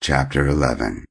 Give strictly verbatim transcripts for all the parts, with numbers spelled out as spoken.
Chapter eleven.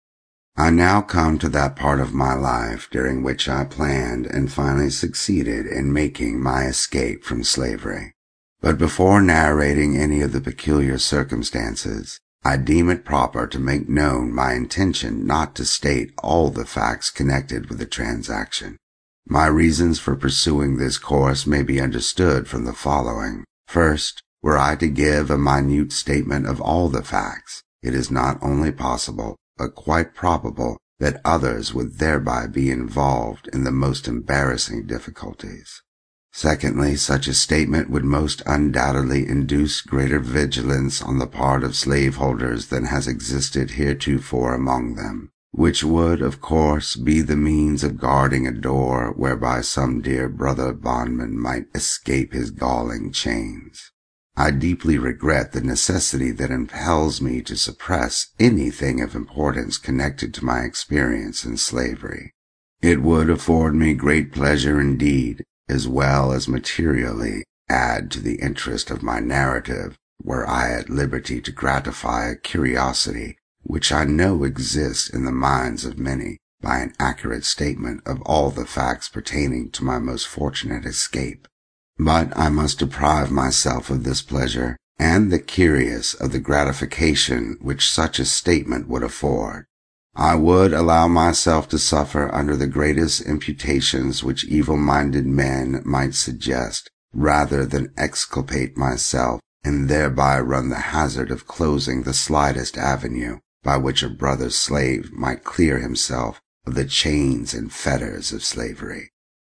I now come to that part of my life during which I planned and finally succeeded in making my escape from slavery. But before narrating any of the peculiar circumstances, I deem it proper to make known my intention not to state all the facts connected with the transaction. My reasons for pursuing this course may be understood from the following. First, were I to give a minute statement of all the facts, it is not only possible, but quite probable, that others would thereby be involved in the most embarrassing difficulties. Secondly, such a statement would most undoubtedly induce greater vigilance on the part of slaveholders than has existed heretofore among them, which would, of course, be the means of guarding a door whereby some dear brother bondman might escape his galling chains. I deeply regret the necessity that impels me to suppress anything of importance connected to my experience in slavery. It would afford me great pleasure indeed, as well as materially add to the interest of my narrative, were I at liberty to gratify a curiosity which I know exists in the minds of many, by an accurate statement of all the facts pertaining to my most fortunate escape. But I must deprive myself of this pleasure, and the curious of the gratification which such a statement would afford. I would allow myself to suffer under the greatest imputations which evil-minded men might suggest, rather than exculpate myself, and thereby run the hazard of closing the slightest avenue by which a brother slave might clear himself of the chains and fetters of slavery.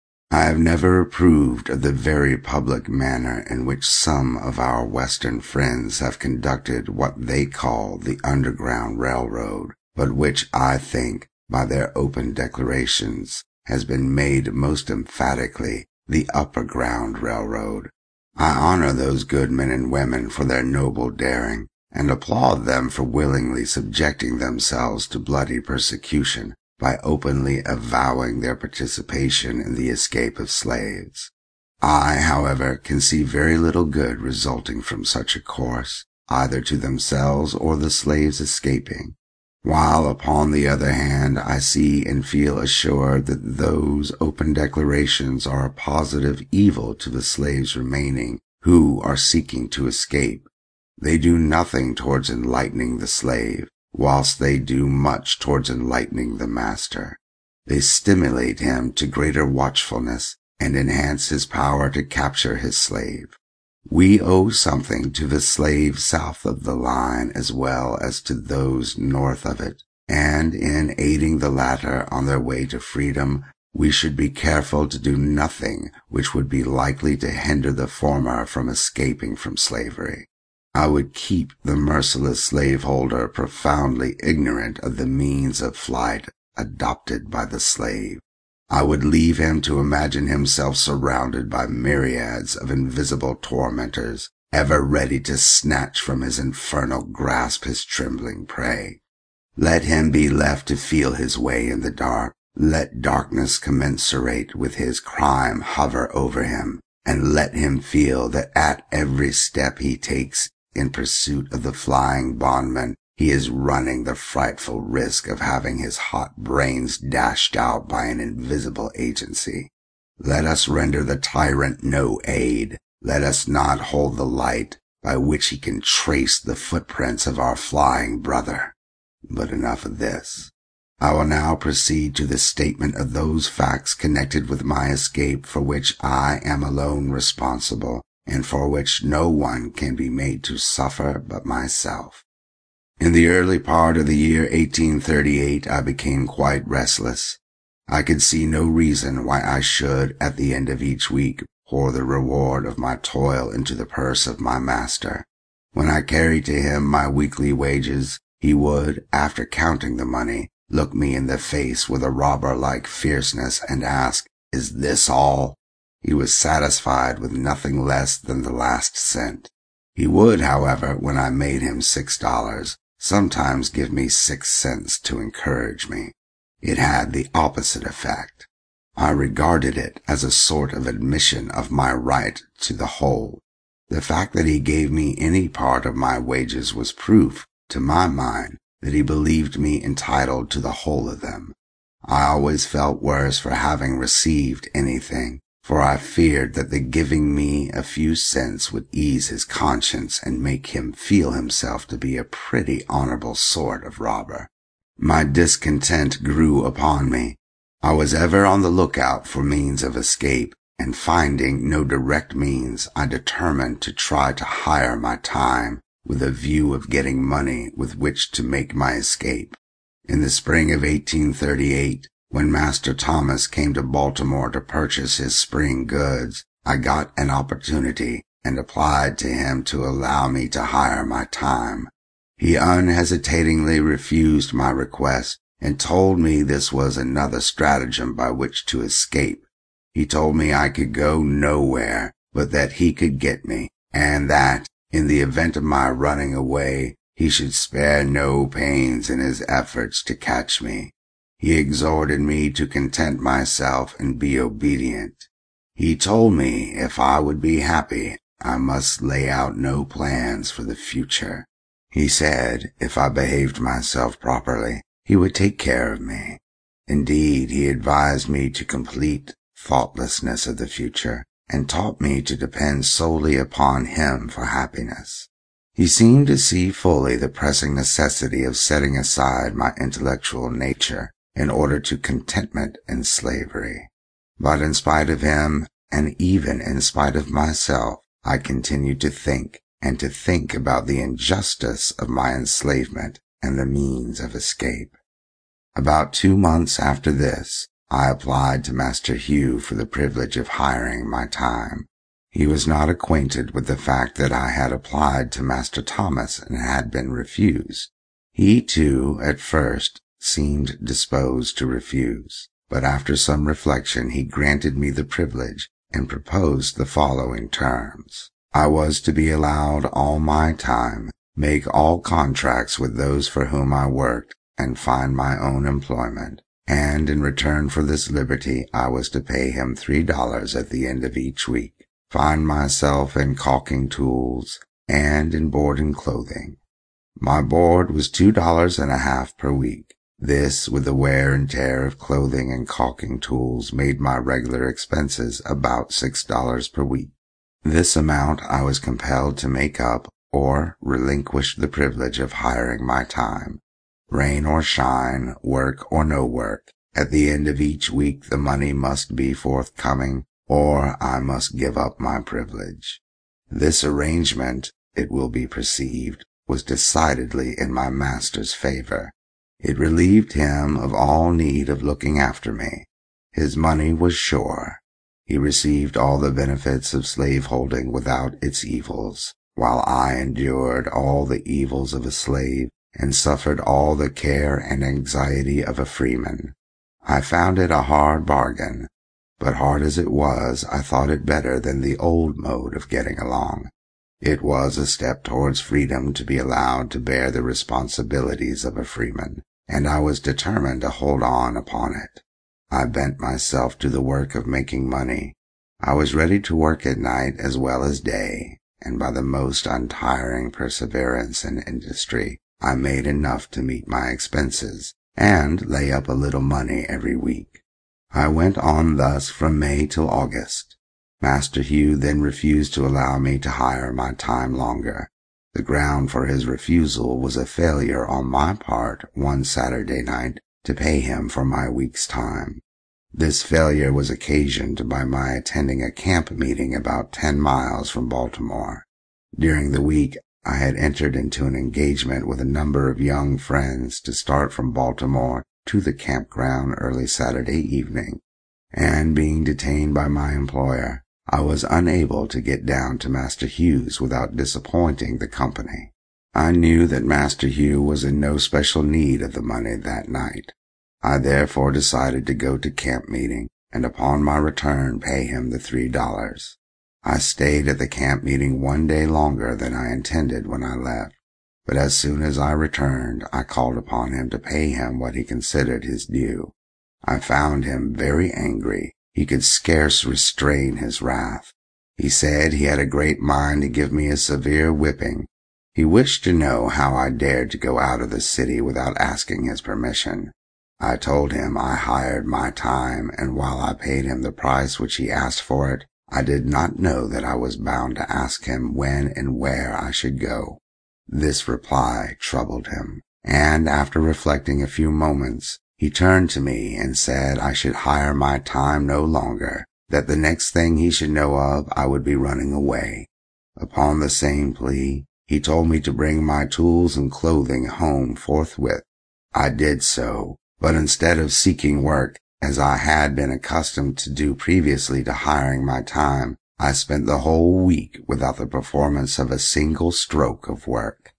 I have never approved of the very public manner in which some of our Western friends have conducted what they call the Underground Railroad, but which I think, by their open declarations, has been made most emphatically the Upper Ground Railroad. I honor those good men and women for their noble daring, and applaud them for willingly subjecting themselves to bloody persecution by openly avowing their participation in the escape of slaves. I, however, can see very little good resulting from such a course, either to themselves or the slaves escaping, while upon the other hand I see and feel assured that those open declarations are a positive evil to the slaves remaining who are seeking to escape. They do nothing towards enlightening the slave, whilst they do much towards enlightening the master. They stimulate him to greater watchfulness and enhance his power to capture his slave. We owe something to the slaves south of the line as well as to those north of it, and in aiding the latter on their way to freedom, we should be careful to do nothing which would be likely to hinder the former from escaping from slavery. I would keep the merciless slaveholder profoundly ignorant of the means of flight adopted by the slave. I would leave him to imagine himself surrounded by myriads of invisible tormentors, ever ready to snatch from his infernal grasp his trembling prey. Let him be left to feel his way in the dark. Let darkness commensurate with his crime hover over him, and let him feel that at every step he takes in pursuit of the flying bondman, he is running the frightful risk of having his hot brains dashed out by an invisible agency. Let us render the tyrant no aid. Let us not hold the light by which he can trace the footprints of our flying brother. But enough of this. I will now proceed to the statement of those facts connected with my escape for which I am alone responsible, and for which no one can be made to suffer but myself. In the early part of the year eighteen thirty-eight I became quite restless. I could see no reason why I should, at the end of each week, pour the reward of my toil into the purse of my master. When I carried to him my weekly wages, he would, after counting the money, look me in the face with a robber-like fierceness and ask, "Is this all?" He was satisfied with nothing less than the last cent. He would, however, when I made him six dollars, sometimes give me six cents to encourage me. It had the opposite effect. I regarded it as a sort of admission of my right to the whole. The fact that he gave me any part of my wages was proof, to my mind, that he believed me entitled to the whole of them. I always felt worse for having received anything, for I feared that the giving me a few cents would ease his conscience and make him feel himself to be a pretty honorable sort of robber. My discontent grew upon me. I was ever on the lookout for means of escape, and finding no direct means, I determined to try to hire my time with a view of getting money with which to make my escape. In the spring of eighteen thirty-eight, when Master Thomas came to Baltimore to purchase his spring goods, I got an opportunity and applied to him to allow me to hire my time. He unhesitatingly refused my request and told me this was another stratagem by which to escape. He told me I could go nowhere, but that he could get me, and that, in the event of my running away, he should spare no pains in his efforts to catch me. He exhorted me to content myself and be obedient. He told me if I would be happy, I must lay out no plans for the future. He said if I behaved myself properly, he would take care of me. Indeed, he advised me to complete thoughtlessness of the future, and taught me to depend solely upon him for happiness. He seemed to see fully the pressing necessity of setting aside my intellectual nature in order to contentment in slavery. But in spite of him, and even in spite of myself, I continued to think, and to think about the injustice of my enslavement and the means of escape. About two months after this, I applied to Master Hugh for the privilege of hiring my time. He was not acquainted with the fact that I had applied to Master Thomas and had been refused. He, too, at first, seemed disposed to refuse, but after some reflection he granted me the privilege and proposed the following terms. I was to be allowed all my time, make all contracts with those for whom I worked, and find my own employment. And in return for this liberty I was to pay him three dollars at the end of each week, find myself in caulking tools, and in board and clothing. My board was two dollars and a half per week. This, with the wear and tear of clothing and caulking tools, made my regular expenses about six dollars per week. This amount I was compelled to make up or relinquish the privilege of hiring my time. Rain or shine, work or no work, at the end of each week the money must be forthcoming, or I must give up my privilege. This arrangement, it will be perceived, was decidedly in my master's favor. It relieved him of all need of looking after me. His money was sure. He received all the benefits of slaveholding without its evils, while I endured all the evils of a slave and suffered all the care and anxiety of a freeman. I found it a hard bargain, but hard as it was, I thought it better than the old mode of getting along. It was a step towards freedom to be allowed to bear the responsibilities of a freeman, and I was determined to hold on upon it. I bent myself to the work of making money. I was ready to work at night as well as day, and by the most untiring perseverance and industry, I made enough to meet my expenses, and lay up a little money every week. I went on thus from May till August. Master Hugh then refused to allow me to hire my time longer. The ground for his refusal was a failure on my part one Saturday night to pay him for my week's time. This failure was occasioned by my attending a camp meeting about ten miles from Baltimore. During the week, I had entered into an engagement with a number of young friends to start from Baltimore to the campground early Saturday evening, and being detained by my employer, I was unable to get down to Master Hugh's without disappointing the company. I knew that Master Hugh was in no special need of the money that night. I therefore decided to go to camp meeting, and upon my return pay him the three dollars. I stayed at the camp meeting one day longer than I intended when I left, but as soon as I returned, I called upon him to pay him what he considered his due. I found him very angry. He could scarce restrain his wrath. He said he had a great mind to give me a severe whipping. He wished to know how I dared to go out of the city without asking his permission. I told him I hired my time, and while I paid him the price which he asked for it, I did not know that I was bound to ask him when and where I should go. This reply troubled him, and after reflecting a few moments, he turned to me and said I should hire my time no longer, that the next thing he should know of I would be running away. Upon the same plea, he told me to bring my tools and clothing home forthwith. I did so, but instead of seeking work, as I had been accustomed to do previously to hiring my time, I spent the whole week without the performance of a single stroke of work.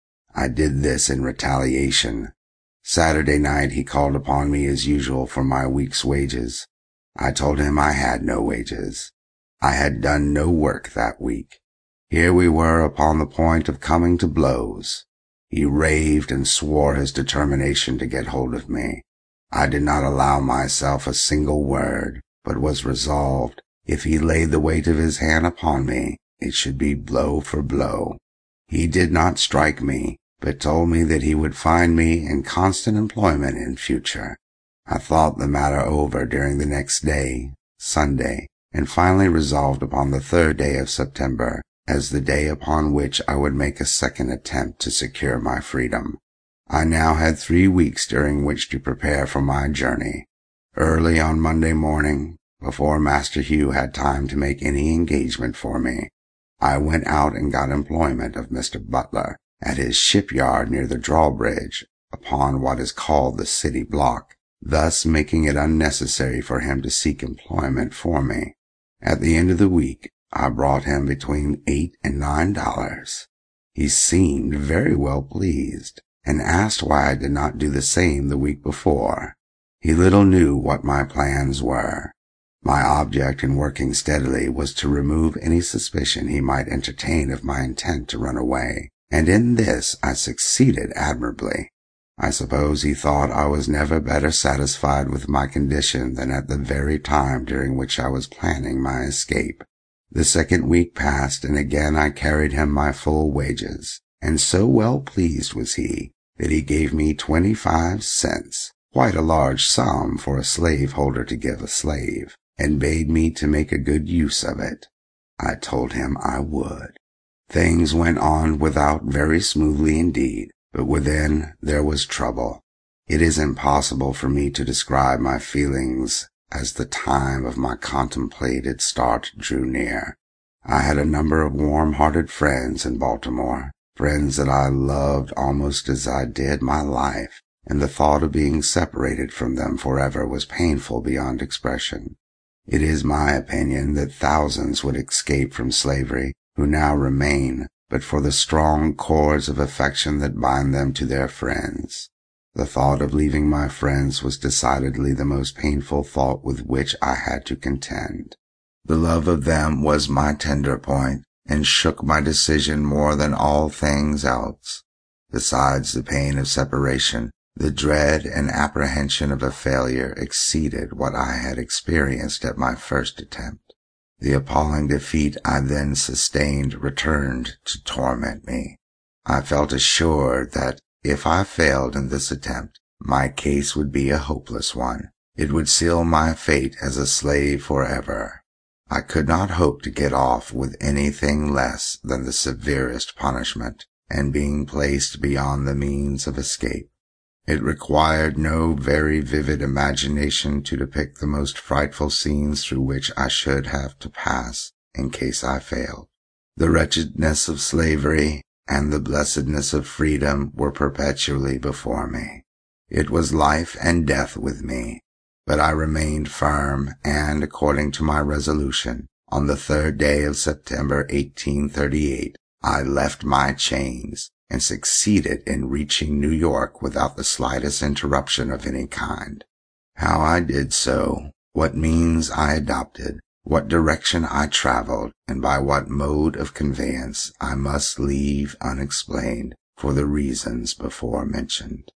I did this in retaliation. Saturday night he called upon me as usual for my week's wages. I told him I had no wages. I had done no work that week. Here we were upon the point of coming to blows. He raved and swore his determination to get hold of me. I did not allow myself a single word, but was resolved, if he laid the weight of his hand upon me, it should be blow for blow. He did not strike me, but told me that he would find me in constant employment in future. I thought the matter over during the next day, Sunday, and finally resolved upon the third day of September as the day upon which I would make a second attempt to secure my freedom. I now had three weeks during which to prepare for my journey. Early on Monday morning, before Master Hugh had time to make any engagement for me, I went out and got employment of Mister Butler at his shipyard near the drawbridge upon what is called the city block, thus making it unnecessary for him to seek employment for me. At the end of the week, I brought him between eight and nine dollars. He seemed very well pleased, and asked why I did not do the same the week before. He little knew what my plans were. My object in working steadily was to remove any suspicion he might entertain of my intent to run away, and in this I succeeded admirably. I suppose he thought I was never better satisfied with my condition than at the very time during which I was planning my escape. The second week passed, and again I carried him my full wages, and so well pleased was he that he gave me twenty-five cents, quite a large sum for a slave-holder to give a slave, and bade me to make a good use of it. I told him I would. Things went on without very smoothly indeed, but within there was trouble. It is impossible for me to describe my feelings as the time of my contemplated start drew near. I had a number of warm-hearted friends in Baltimore, friends that I loved almost as I did my life, and the thought of being separated from them forever was painful beyond expression. It is my opinion that thousands would escape from slavery who now remain but for the strong cords of affection that bind them to their friends. The thought of leaving my friends was decidedly the most painful thought with which I had to contend. The love of them was my tender point, and shook my decision more than all things else. Besides the pain of separation, the dread and apprehension of a failure exceeded what I had experienced at my first attempt. The appalling defeat I then sustained returned to torment me. I felt assured that if I failed in this attempt, my case would be a hopeless one. It would seal my fate as a slave forever. I could not hope to get off with anything less than the severest punishment, and being placed beyond the means of escape. It required no very vivid imagination to depict the most frightful scenes through which I should have to pass in case I failed. The wretchedness of slavery and the blessedness of freedom were perpetually before me. It was life and death with me, but I remained firm, and, according to my resolution, on the third day of September eighteen thirty-eight, I left my chains, and succeeded in reaching New York without the slightest interruption of any kind. How I did so, what means I adopted, what direction I traveled, and by what mode of conveyance, I must leave unexplained for the reasons before mentioned.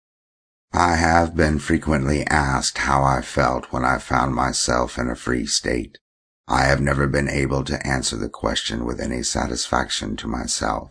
I have been frequently asked how I felt when I found myself in a free state. I have never been able to answer the question with any satisfaction to myself.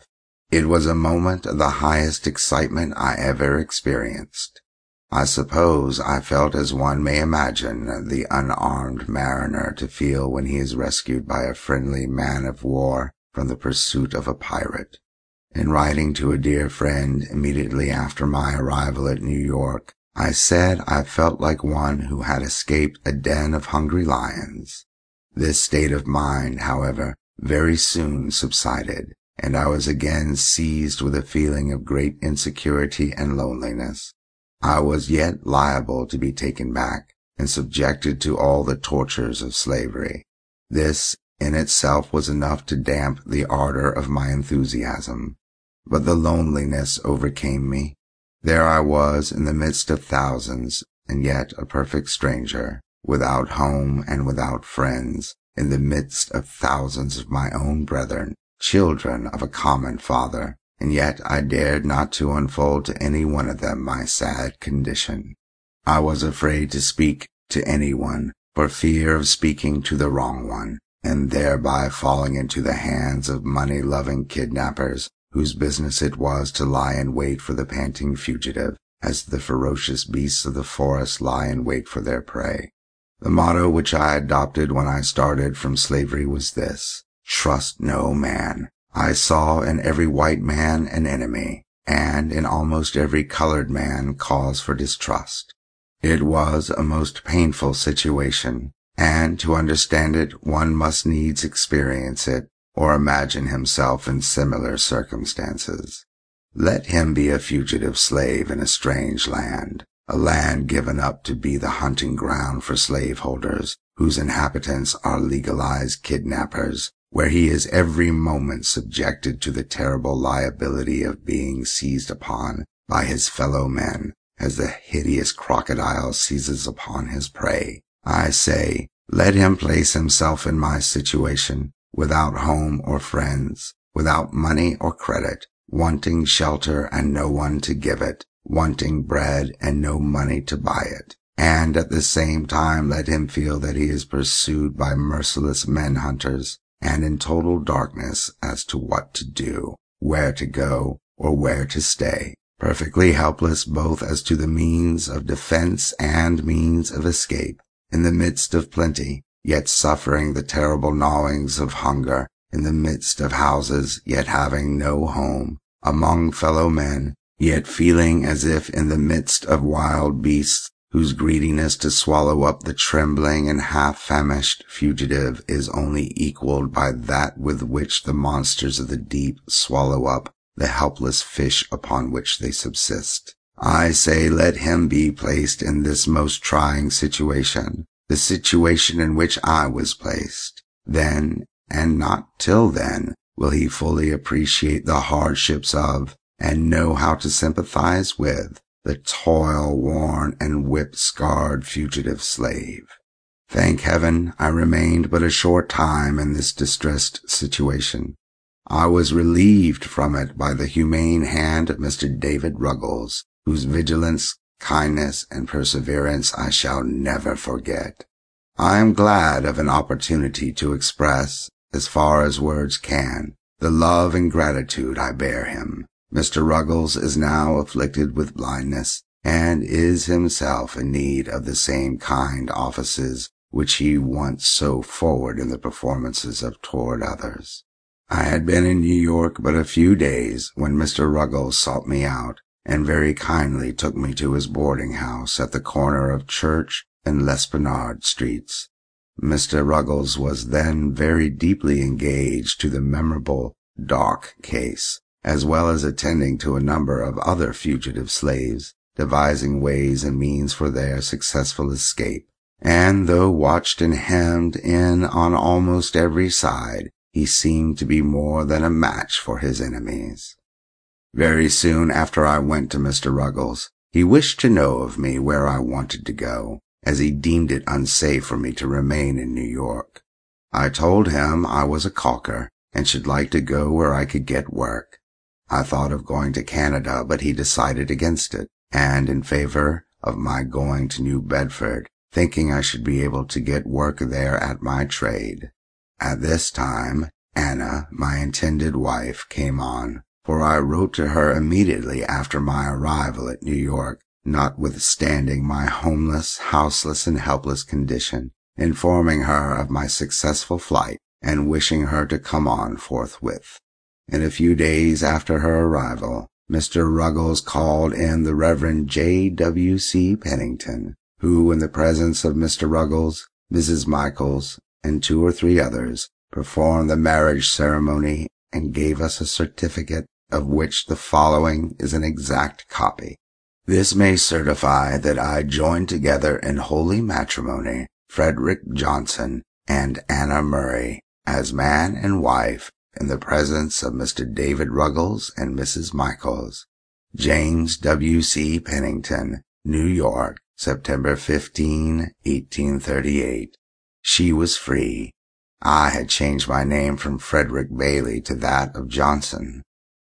It was a moment of the highest excitement I ever experienced. I suppose I felt as one may imagine the unarmed mariner to feel when he is rescued by a friendly man of war from the pursuit of a pirate. In writing to a dear friend immediately after my arrival at New York, I said I felt like one who had escaped a den of hungry lions. This state of mind, however, very soon subsided, and I was again seized with a feeling of great insecurity and loneliness. I was yet liable to be taken back and subjected to all the tortures of slavery. This in itself was enough to damp the ardor of my enthusiasm. But the loneliness overcame me. There I was in the midst of thousands, and yet a perfect stranger, without home and without friends, in the midst of thousands of my own brethren, children of a common Father, and yet I dared not to unfold to any one of them my sad condition. I was afraid to speak to any one, for fear of speaking to the wrong one, and thereby falling into the hands of money-loving kidnappers, whose business it was to lie in wait for the panting fugitive, as the ferocious beasts of the forest lie in wait for their prey. The motto which I adopted when I started from slavery was this: trust no man. I saw in every white man an enemy, and in almost every colored man cause for distrust. It was a most painful situation, and to understand it one must needs experience it, or imagine himself in similar circumstances. Let him be a fugitive slave in a strange land, a land given up to be the hunting ground for slaveholders, whose inhabitants are legalized kidnappers, where he is every moment subjected to the terrible liability of being seized upon by his fellow men, as the hideous crocodile seizes upon his prey. I say, let him place himself in my situation, without home or friends, without money or credit, wanting shelter and no one to give it, wanting bread and no money to buy it, and at the same time let him feel that he is pursued by merciless men-hunters, and in total darkness as to what to do, where to go, or where to stay, perfectly helpless both as to the means of defense and means of escape, in the midst of plenty, yet suffering the terrible gnawings of hunger, in the midst of houses, yet having no home, among fellow men, yet feeling as if in the midst of wild beasts, whose greediness to swallow up the trembling and half-famished fugitive is only equaled by that with which the monsters of the deep swallow up the helpless fish upon which they subsist. I say let him be placed in this most trying situation, the situation in which I was placed. Then, and not till then, will he fully appreciate the hardships of, and know how to sympathize with, the toil-worn and whip-scarred fugitive slave. Thank heaven, I remained but a short time in this distressed situation. I was relieved from it by the humane hand of Mister David Ruggles, whose vigilance, kindness, and perseverance I shall never forget. I am glad of an opportunity to express, as far as words can, the love and gratitude I bear him. Mister Ruggles is now afflicted with blindness, and is himself in need of the same kind offices which he once so forward in the performances of toward others. I had been in New York but a few days when Mister Ruggles sought me out, and very kindly took me to his boarding-house at the corner of Church and L'Esplanade streets. Mister Ruggles was then very deeply engaged to the memorable Dark case, as well as attending to a number of other fugitive slaves, devising ways and means for their successful escape. And though watched and hemmed in on almost every side, he seemed to be more than a match for his enemies. Very soon after I went to Mister Ruggles, he wished to know of me where I wanted to go, as he deemed it unsafe for me to remain in New York. I told him I was a caulker, and should like to go where I could get work. I thought of going to Canada, but he decided against it, and in favor of my going to New Bedford, thinking I should be able to get work there at my trade. At this time, Anna, my intended wife, came on, for I wrote to her immediately after my arrival at New York, notwithstanding my homeless, houseless, and helpless condition, informing her of my successful flight and wishing her to come on forthwith. In a few days after her arrival, Mister Ruggles called in the Reverend J W C Pennington, who, in the presence of Mister Ruggles, Missus Michaels, and two or three others, performed the marriage ceremony and gave us a certificate, of which the following is an exact copy. This may certify that I joined together in holy matrimony Frederick Johnson and Anna Murray as man and wife in the presence of Mister David Ruggles and Missus Michaels. James W C Pennington, New York, September fifteenth, eighteen thirty-eight. She was free. I had changed my name from Frederick Bailey to that of Johnson.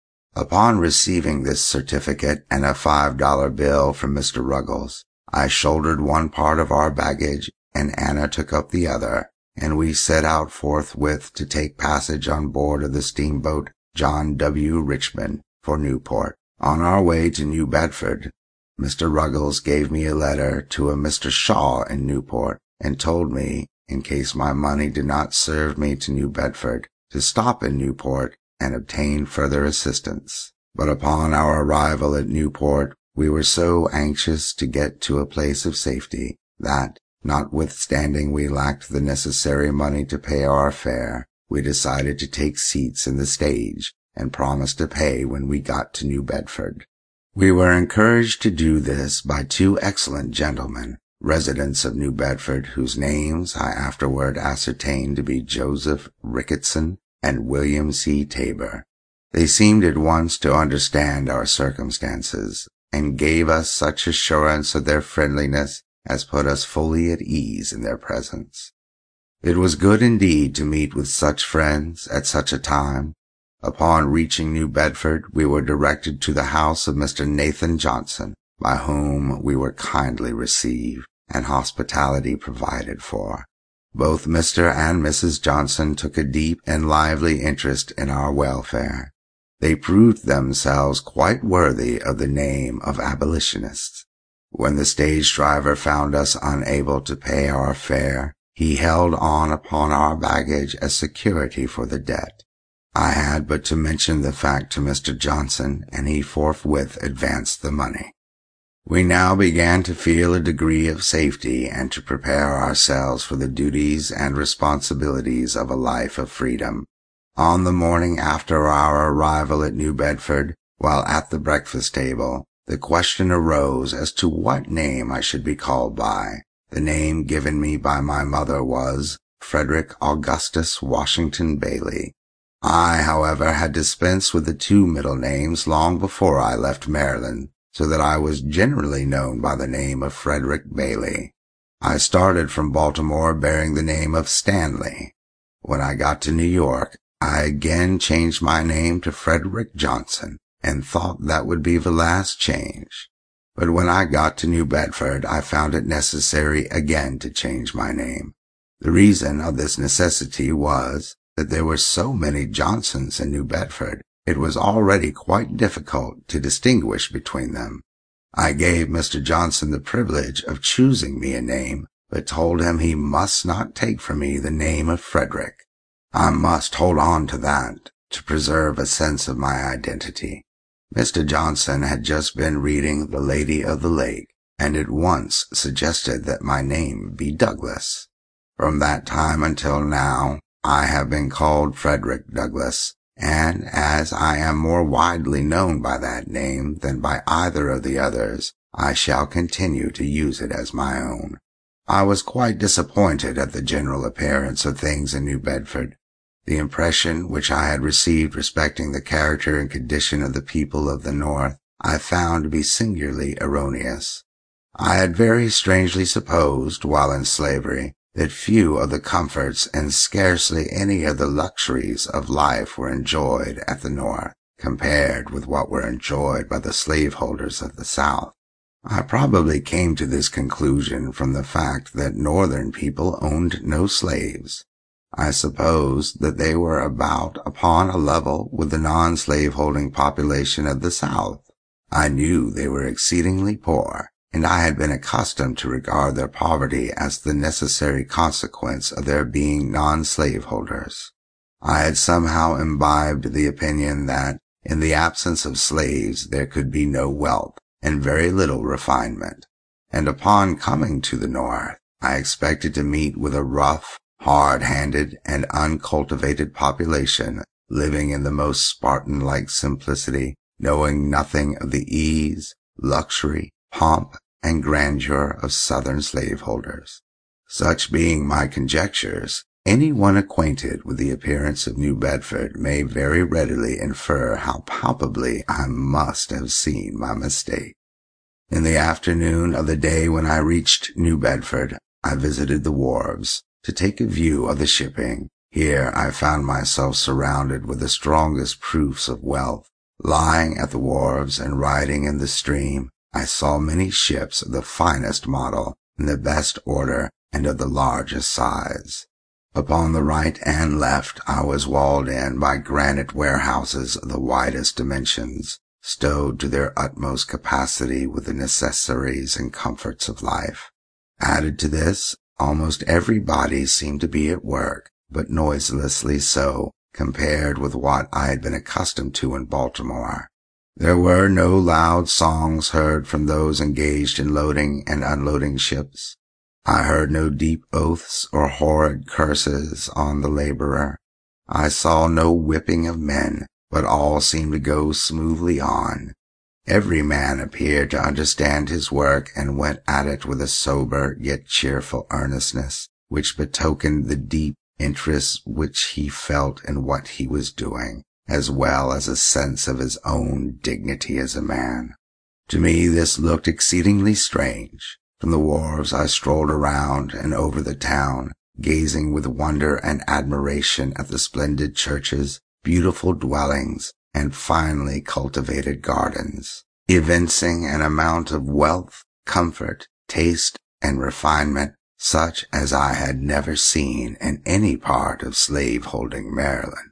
Upon receiving this certificate and a five dollar bill from Mister Ruggles, I shouldered one part of our baggage and Anna took up the other, and we set out forthwith to take passage on board of the steamboat John W. Richmond for Newport. On our way to New Bedford, Mister Ruggles gave me a letter to a Mister Shaw in Newport and told me, in case my money did not serve me to New Bedford, to stop in Newport and obtain further assistance. But upon our arrival at Newport, we were so anxious to get to a place of safety that, notwithstanding we lacked the necessary money to pay our fare, we decided to take seats in the stage and promised to pay when we got to New Bedford. We were encouraged to do this by two excellent gentlemen, residents of New Bedford, whose names I afterward ascertained to be Joseph Ricketson and William C. Tabor. They seemed at once to understand our circumstances, and gave us such assurance of their friendliness as put us fully at ease in their presence. It was good indeed to meet with such friends at such a time. Upon reaching New Bedford, we were directed to the house of Mister Nathan Johnson, by whom we were kindly received and hospitality provided for. Both Mister and Missus Johnson took a deep and lively interest in our welfare. They proved themselves quite worthy of the name of abolitionists. When the stage driver found us unable to pay our fare, he held on upon our baggage as security for the debt. I had but to mention the fact to Mister Johnson, and he forthwith advanced the money. We now began to feel a degree of safety and to prepare ourselves for the duties and responsibilities of a life of freedom. On the morning after our arrival at New Bedford, while at the breakfast table, the question arose as to what name I should be called by. The name given me by my mother was Frederick Augustus Washington Bailey. I, however, had dispensed with the two middle names long before I left Maryland, so that I was generally known by the name of Frederick Bailey. I started from Baltimore bearing the name of Stanley. When I got to New York, I again changed my name to Frederick Johnson, and thought that would be the last change. But when I got to New Bedford, I found it necessary again to change my name. The reason of this necessity was that there were so many Johnsons in New Bedford, it was already quite difficult to distinguish between them. I gave Mister Johnson the privilege of choosing me a name, but told him he must not take from me the name of Frederick. I must hold on to that to preserve a sense of my identity. Mister Johnson had just been reading The Lady of the Lake, and at once suggested that my name be Douglas. From that time until now, I have been called Frederick Douglass, and as I am more widely known by that name than by either of the others, I shall continue to use it as my own. I was quite disappointed at the general appearance of things in New Bedford. The impression which I had received respecting the character and condition of the people of the North I found to be singularly erroneous. I had very strangely supposed, while in slavery, that few of the comforts and scarcely any of the luxuries of life were enjoyed at the North, compared with what were enjoyed by the slaveholders of the South. I probably came to this conclusion from the fact that Northern people owned no slaves. I supposed that they were about upon a level with the non-slaveholding population of the South. I knew they were exceedingly poor, and I had been accustomed to regard their poverty as the necessary consequence of their being non-slaveholders. I had somehow imbibed the opinion that, in the absence of slaves, there could be no wealth and very little refinement, and upon coming to the North, I expected to meet with a rough, hard-handed, and uncultivated population living in the most Spartan-like simplicity, knowing nothing of the ease, luxury, pomp, and grandeur of Southern slaveholders. Such being my conjectures, anyone acquainted with the appearance of New Bedford may very readily infer how palpably I must have seen my mistake. In the afternoon of the day when I reached New Bedford, I visited the wharves to take a view of the shipping. Here I found myself surrounded with the strongest proofs of wealth. Lying at the wharves and riding in the stream, I saw many ships of the finest model, in the best order, and of the largest size. Upon the right and left I was walled in by granite warehouses of the widest dimensions, stowed to their utmost capacity with the necessaries and comforts of life. Added to this, almost every body seemed to be at work, but noiselessly so, compared with what I had been accustomed to in Baltimore. There were no loud songs heard from those engaged in loading and unloading ships. I heard no deep oaths or horrid curses on the laborer. I saw no whipping of men, but all seemed to go smoothly on. Every man appeared to understand his work and went at it with a sober yet cheerful earnestness, which betokened the deep interest which he felt in what he was doing, as well as a sense of his own dignity as a man. To me this looked exceedingly strange. From the wharves I strolled around and over the town, gazing with wonder and admiration at the splendid churches, beautiful dwellings, and finely cultivated gardens, evincing an amount of wealth, comfort, taste, and refinement such as I had never seen in any part of slave-holding Maryland.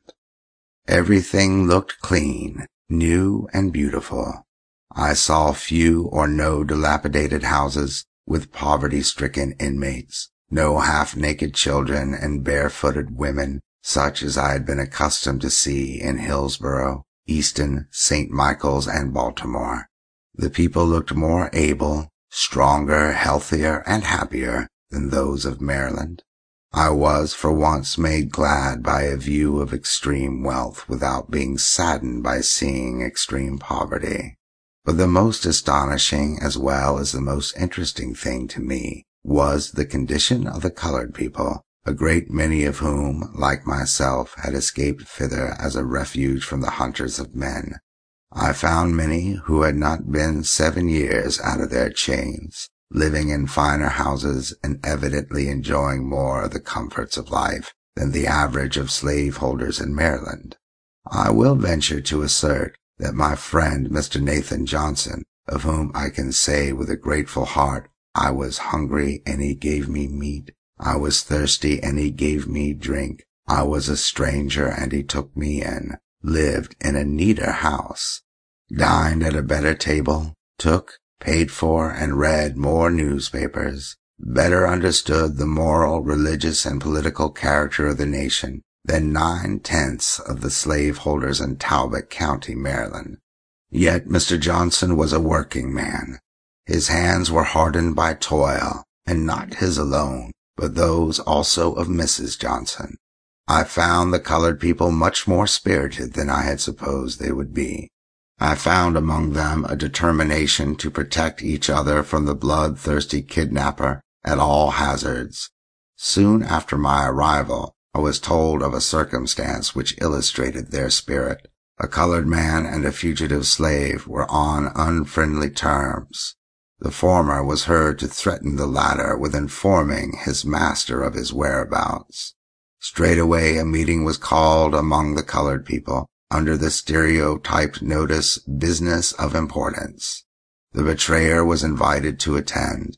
Everything looked clean, new, and beautiful. I saw few or no dilapidated houses with poverty-stricken inmates, no half-naked children and barefooted women, such as I had been accustomed to see in Hillsborough, Easton, Saint Michael's, and Baltimore. The people looked more able, stronger, healthier, and happier than those of Maryland. I was for once made glad by a view of extreme wealth without being saddened by seeing extreme poverty. But the most astonishing as well as the most interesting thing to me was the condition of the colored people, a great many of whom, like myself, had escaped thither as a refuge from the hunters of men. I found many who had not been seven years out of their chains, living in finer houses and evidently enjoying more of the comforts of life than the average of slaveholders in Maryland. I will venture to assert that my friend Mister Nathan Johnson, of whom I can say with a grateful heart, I was hungry and he gave me meat, I was thirsty and he gave me drink, I was a stranger and he took me in, lived in a neater house, dined at a better table, took, paid for, and read more newspapers, better understood the moral, religious, and political character of the nation than nine-tenths of the slaveholders in Talbot County, Maryland. Yet Mister Johnson was a working man. His hands were hardened by toil, and not his alone, but those also of Missus Johnson. I found the colored people much more spirited than I had supposed they would be. I found among them a determination to protect each other from the bloodthirsty kidnapper at all hazards. Soon after my arrival, I was told of a circumstance which illustrated their spirit. A colored man and a fugitive slave were on unfriendly terms. The former was heard to threaten the latter with informing his master of his whereabouts. Straightway a meeting was called among the colored people, under the stereotyped notice, "Business of Importance." The betrayer was invited to attend.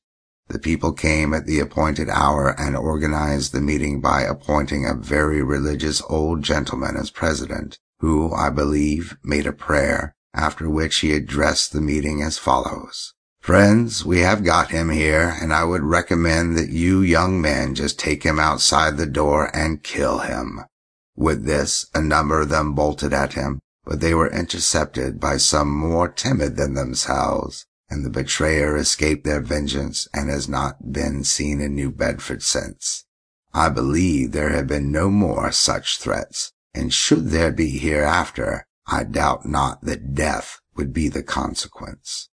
The people came at the appointed hour and organized the meeting by appointing a very religious old gentleman as president, who, I believe, made a prayer, after which he addressed the meeting as follows. Friends, we have got him here, and I would recommend that you young men just take him outside the door and kill him. With this, a number of them bolted at him, but they were intercepted by some more timid than themselves, and the betrayer escaped their vengeance and has not been seen in New Bedford since. I believe there have been no more such threats, and should there be hereafter, I doubt not that death would be the consequence.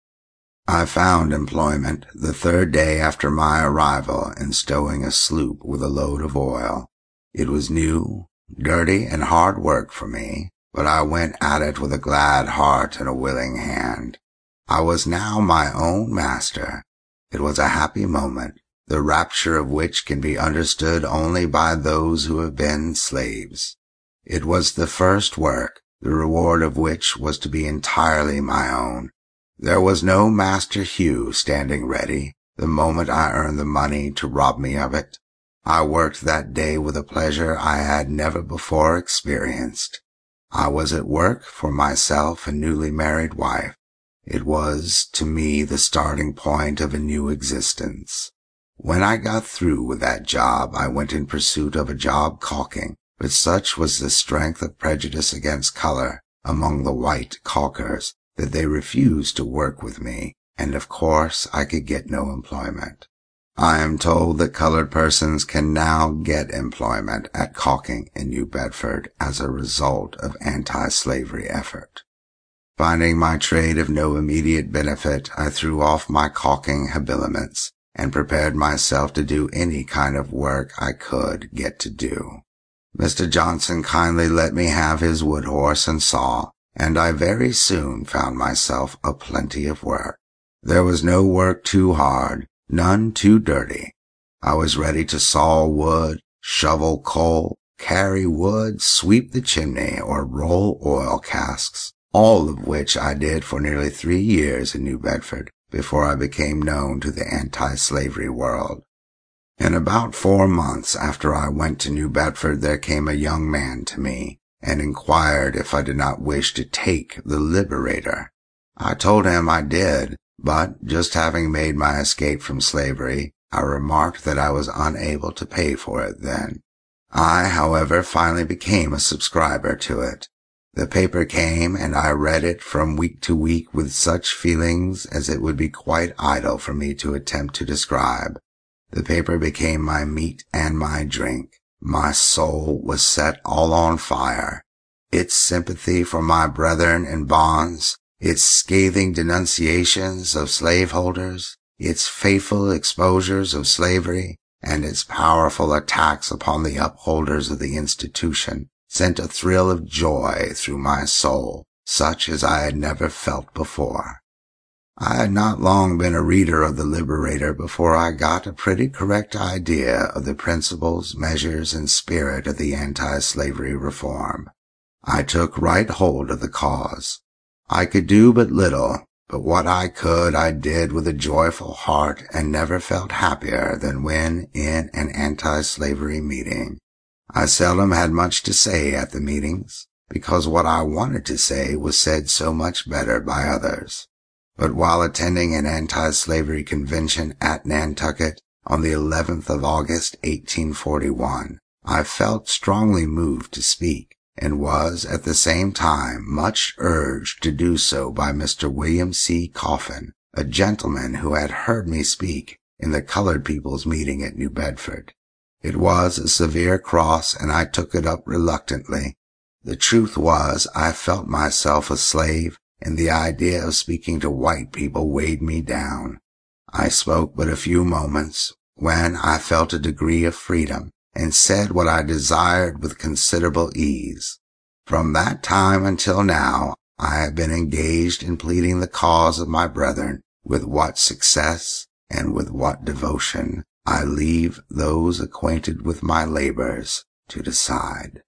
I found employment the third day after my arrival in stowing a sloop with a load of oil. It was new, dirty, and hard work for me, but I went at it with a glad heart and a willing hand. I was now my own master. It was a happy moment, the rapture of which can be understood only by those who have been slaves. It was the first work, the reward of which was to be entirely my own. There was no Master Hugh standing ready the moment I earned the money to rob me of it. I worked that day with a pleasure I had never before experienced. I was at work for myself and newly married wife. It was, to me, the starting point of a new existence. When I got through with that job, I went in pursuit of a job caulking, but such was the strength of prejudice against color among the white caulkers that they refused to work with me, and of course I could get no employment. I am told that colored persons can now get employment at caulking in New Bedford as a result of anti-slavery effort. Finding my trade of no immediate benefit, I threw off my caulking habiliments and prepared myself to do any kind of work I could get to do. Mister Johnson kindly let me have his wood horse and saw, and I very soon found myself a plenty of work. There was no work too hard, none too dirty. I was ready to saw wood, shovel coal, carry wood, sweep the chimney, or roll oil casks, all of which I did for nearly three years in New Bedford before I became known to the anti-slavery world. In about four months after I went to New Bedford, there came a young man to me and inquired if I did not wish to take the Liberator. I told him I did, but just having made my escape from slavery, I remarked that I was unable to pay for it then. I, however, finally became a subscriber to it. The paper came, and I read it from week to week with such feelings as it would be quite idle for me to attempt to describe. The paper became my meat and my drink. My soul was set all on fire. Its sympathy for my brethren in bonds, its scathing denunciations of slaveholders, its faithful exposures of slavery, and its powerful attacks upon the upholders of the institution sent a thrill of joy through my soul, such as I had never felt before. I had not long been a reader of the Liberator before I got a pretty correct idea of the principles, measures, and spirit of the anti-slavery reform. I took right hold of the cause. I could do but little, but what I could I did with a joyful heart and never felt happier than when in an anti-slavery meeting. I seldom had much to say at the meetings, because what I wanted to say was said so much better by others. But while attending an anti-slavery convention at Nantucket on the eleventh of August, eighteen forty-one, I felt strongly moved to speak, and was at the same time much urged to do so by Mister William C. Coffin, a gentleman who had heard me speak in the colored people's meeting at New Bedford. It was a severe cross, and I took it up reluctantly. The truth was, I felt myself a slave, and the idea of speaking to white people weighed me down. I spoke but a few moments, when I felt a degree of freedom, and said what I desired with considerable ease. From that time until now, I have been engaged in pleading the cause of my brethren, with what success and with what devotion I leave those acquainted with my labors to decide.